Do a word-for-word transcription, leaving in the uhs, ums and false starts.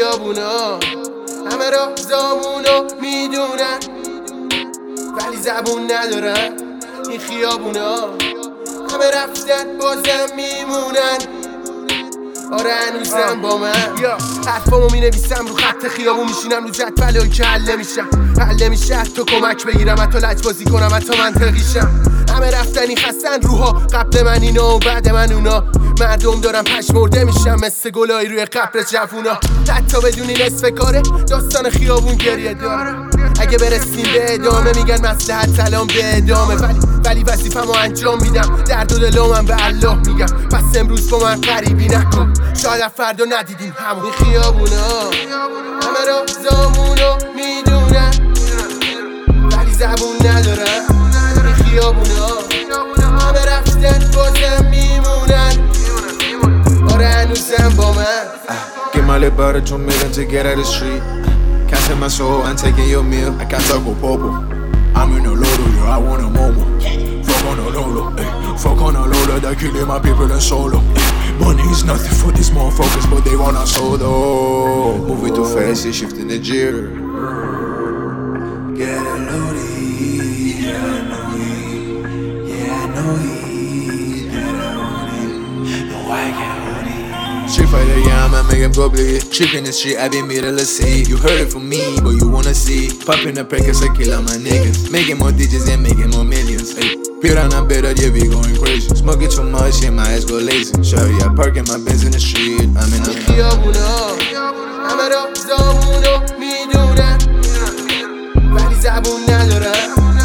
خیابونا همه را زامونو میدونن ولی زبون ندارن. این خیابونا همه رفتن بازم میمونن. آره هنوزم با من حرفامو می نویسم رو خط خیابون، میشینم رو جدول که حل نمیشم حل نمیشه تو کمک بگیرم، حتی لج بازی کنم، حتی منطقیشم. همه رفتنی خستن روها، قبل من اینا و بعد من اونا. مردم دارن پشمرده میشم مثل گلایی روی قبر جوونا. حتی بدونی نصف کاره داستان خیابون گریه داره. اگه برسیم به ادامه میگن مصلحت سلام به ادامه، ولی ولی وظیفه‌مو انجام میدم. درد و دلامم به الله میگم، پس امروز با من غریبی نکن، شاید فردا ندیدیم همون. این خیابونا همه را زامونو میدونن ولی زبون ندارن. این خیابونا همه رفتن بازم میمونن. آره هنوزم با من. Get my lip out of two million to get out the street. Catching my soul and taking your meal. I can't talk with Popo. I'm in a Lolo, yeah, I want a Momo. Fuck on a Lolo, eh. Fuck on a Lolo, they're killing my people in solo. eh. Money is nothing for these motherfuckers, but they want us all though. Moving too fast, they shifting the gear. Get it loaded, yeah, I know it. Yeah, I know it. That I want it. No, I can't hold it. Street fighter, yeah, I'ma make him go bleed. Trick in the street, I been middle of sea. You heard it from me, but you wanna see. Popping the packets, I kill all my niggas. Making more digits and making more millions. Ay, pure on a better, yeah, we going crazy. Smoking too much, yeah, my eyes go lazy. Shawty, I parking my Benz in the street. I'm in a خیابونا همه را زامونو میدونن ولی زبون ندارن.